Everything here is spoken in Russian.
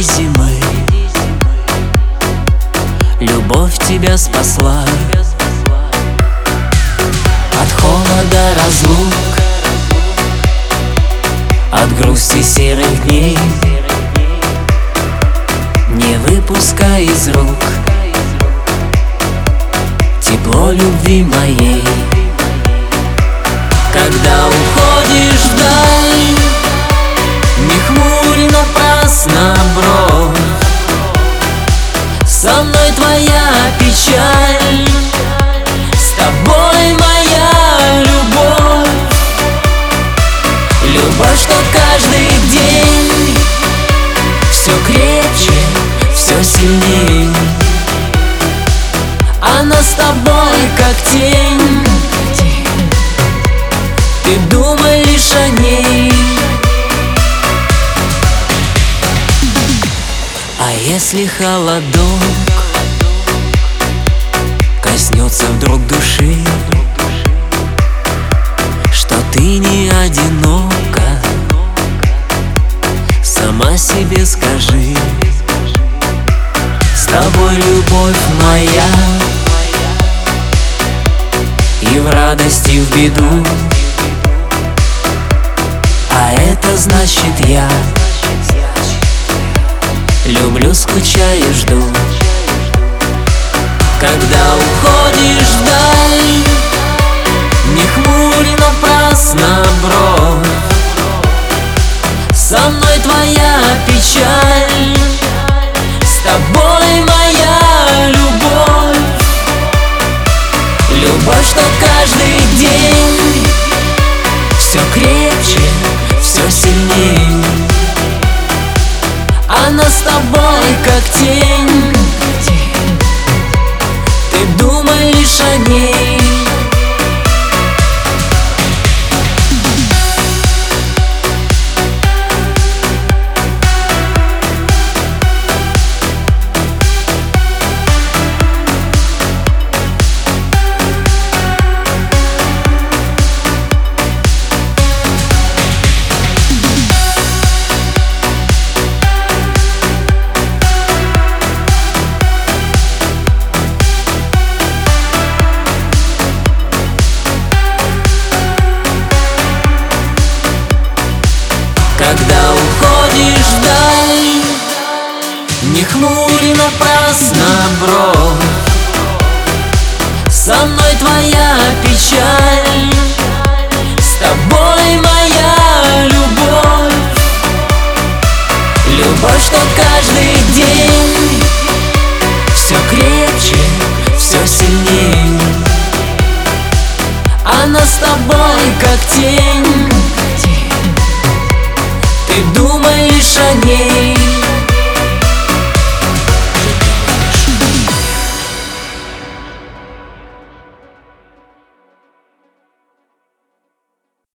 зимы любовь тебя спасла от холода разлук, от грусти серых дней. Не выпускай из рук тепло любви моей. Когда уходишь вдаль, не хмурь напрасно бровь. Со мной твоя печаль, с тобой моя любовь. Любовь, что каждый день все крепче, все сильней. Она с тобой как тень, ты думай лишь о ней. А если холодок коснется вдруг души, что ты не одинока, сама себе скажи. С тобой любовь моя, и в радости, и в беду. А это значит я люблю, скучаю, жду. Когда уходишь вдаль, не хмурь напрасно бровь. Со мной твоя печаль, с тобой моя любовь. Любовь, что каждый день все крепче, все сильней. Она с тобой как тень, ты думай лишь о ней. Когда уходишь вдаль, не хмурь напрасно бровь. Со мной твоя печаль, с тобой моя любовь. Любовь, что каждый